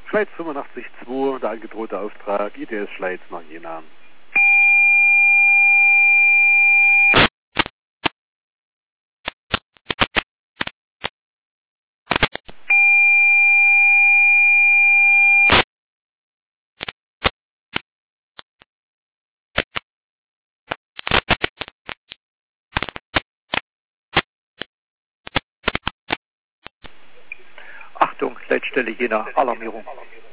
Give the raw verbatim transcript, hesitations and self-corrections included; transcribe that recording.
Schleiz fünfundachtzig Komma zwei, der angedrohte Auftrag, I D S Schleiz nach Jena. Achtung, Leitstelle Jena, Alarmierung.